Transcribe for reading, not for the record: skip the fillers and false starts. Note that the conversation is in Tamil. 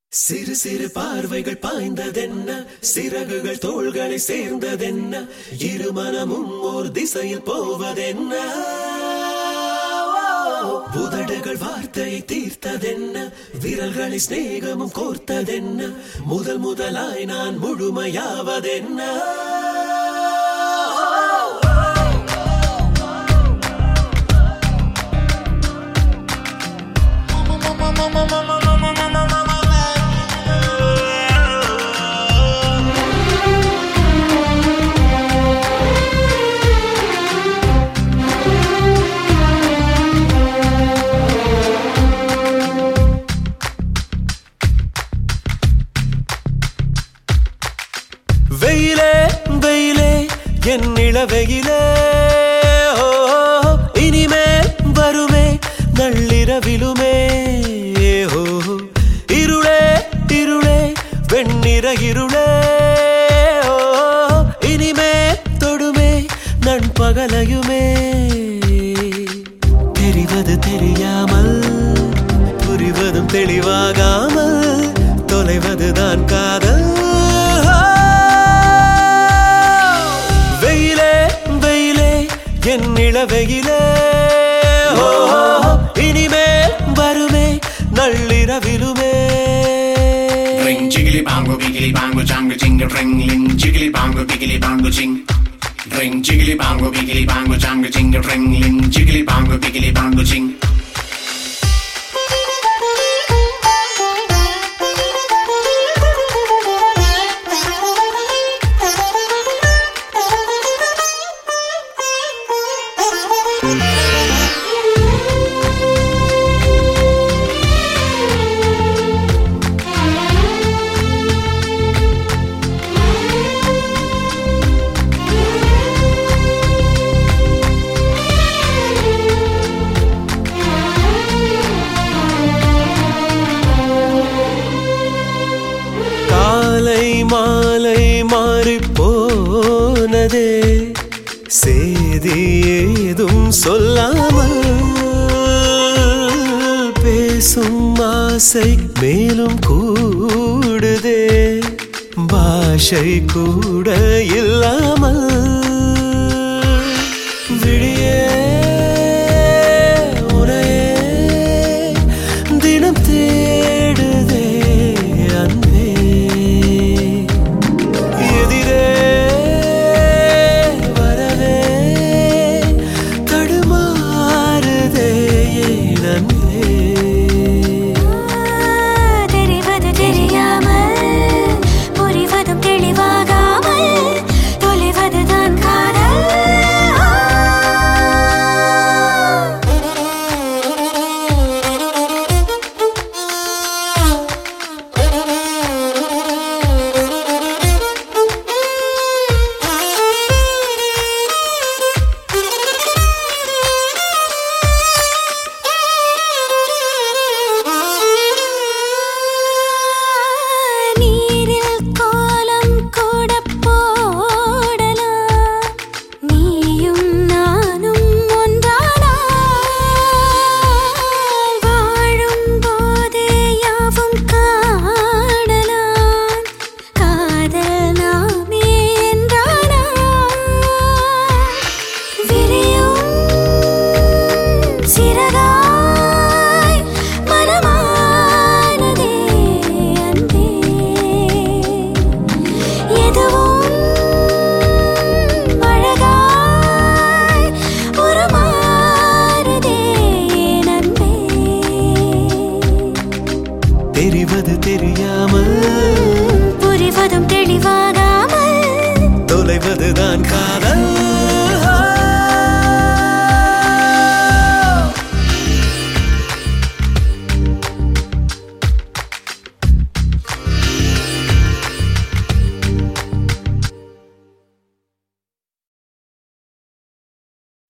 சிறு சிறு பார்வைகள் பாய்ந்ததென்ன, சிறகுகள் தோள்களை சேர்ந்ததென்ன, இருமனமும் ஓர் திசையில் போவதென்ன, உதடுகள் வார்த்தையை தீர்த்ததென்ன, விரல்களை சிநேகமும் கோர்த்ததென்ன, முதல் முதலாய் நான் முழுமையாவதென்ன. வெயிலே வெயிலே என் இளவெயிலே, இனிமே வருமே நள்ளிரவிலுமே, இருளே இருளே வெண்ணிற இருளே, இனிமே தொடுமே நண்பகலையுமே. தெரிவது தெரியாமல், புரிவதும் தெளிவாகாமல், தொலைவதுதான் காதல். என் இளவெயிலே, இனிமே வருமே நள்ளிரவிலுமே. Ring jiggly bongo biggly bongo jangle jingle ring ling jiggly bongo biggly bongo jing. Ring jiggly bongo biggly bongo jangle jingle ring ling jiggly bongo biggly bongo jing. மாலை மாறிப்போனதே, சேதி ஏதும் சொல்லாமல், பேசும் ஆசை மேலும் கூடுதே, பாஷை கூட இல்லாமல். விழியே உனையே தினம் தேடுதே அன்பே, தெரிவது தெரியாமல், புரிவதும் தெளிவாகாமல், தொலைவதுதான் காதல்.